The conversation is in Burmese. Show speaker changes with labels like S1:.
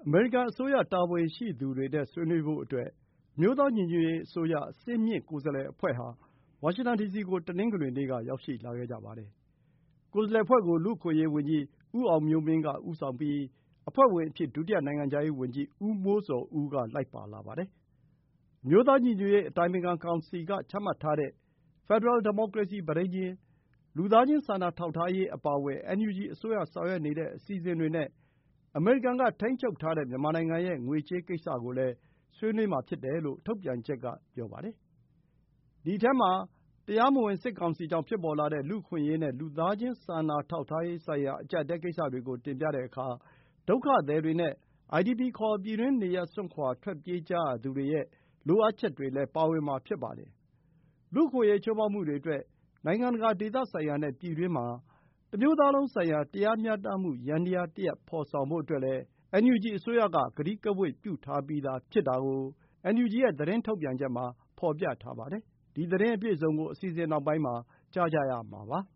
S1: အမေရိကန်အစိုးရတာဝန်ရှိသူတွေနဲ့ဆွေးနွေးဖို့အတွက် အမျိုးသားညီညွတ်ရေးအစိုးရ အဆင့်မြင့်ကိုယ်စားလှယ်အဖွဲ့ဟာ ဝါရှင်တန်ဒီစီကို တနင်္ဂနွေနေ့က ရောက်ရှိလာခဲ့ကြပါတယ်။ ကိုယ်စားလှယ်အဖွဲ့ကို လူ့အခွင့်အရေးဝန်ကြီး ဦးအောင်မျိုးမင်းက ဦးဆောင်ပြီး အဖွဲ့ဝင်အဖြစ် ဒုတိယနိုင်ငံခြားရေးဝန်ကြီး ဦးမိုးဇော်ဦးက လိုက်ပါလာပါတယ်။ အမျိုးသားညီညွတ်ရေးအတိုင်ပင်ခံကောင်စီကချမှတ်ထားတဲ့ ဖက်ဒရယ်ဒီမိုကရေစီပဋိညာဉ်၊ လူသားချင်းစာနာထောက်ထားရေးအပါအဝင် NUG အစိုးရဆောင်ရွက်နေတဲ့အစီအစဉ်တွေနဲ့ အမေရိကန်ကထိန်းချုပ်ထားတဲ့မြန်မာနိုင်ငံရဲ့ငွေကြေးကိစ္စကိုလည်း ဆွေးနွေးမှာဖြစ်တယ်လို့ ထုတ်ပြန်ချက်ကပြောပါတယ်။ ဒီအထဲမှာ တရားမဝင်စစ်ကောင်စီကြောင့်ဖြစ်ပေါ်လာတဲ့ လူ့အခွင့်အရေးနဲ့ လူသားချင်းစာနာထောက်ထားရေးဆိုင်ရာ အကျပ်အတည်းကိစ္စတွေကိုတင်ပြတဲ့အခါ ဒုက္ခသည်တွေနဲ့ IDP ခေါ် ပြည်တွင်းနေရပ်စွန့်ခွါထွက်ပြေးကြရသူတွေရဲ့ လိုအပ်ချက်တွေလည်း ပါဝင်မှာဖြစ်ပါတယ်။ လူ့အခွင့်အရေးချိုးဖောက်မှုတွေအတွက် နိုင်ငံတကာဒေသဆိုင်ရာနဲ့ ပြည်တွင်းမှာ တမျိုးသားလုံးဆိုင်ရာ တရားမျှတမှုယန္တရားတရပ်ဖော်ဆောင်ဖို့အတွက်လည်း NUG အစိုးရက ကတိကဝတ်ပြုထားပြီးသားဖြစ်တာကို NUG ရဲ့ သတင်းထုတ်ပြန်ချက်မှာ ဖော်ပြထားပါတယ်။ ဒီသတင်းအပြည့်အစုံကို အစီအစဉ်နောက်ပိုင်းမှာ ကြားကြရမှာပါ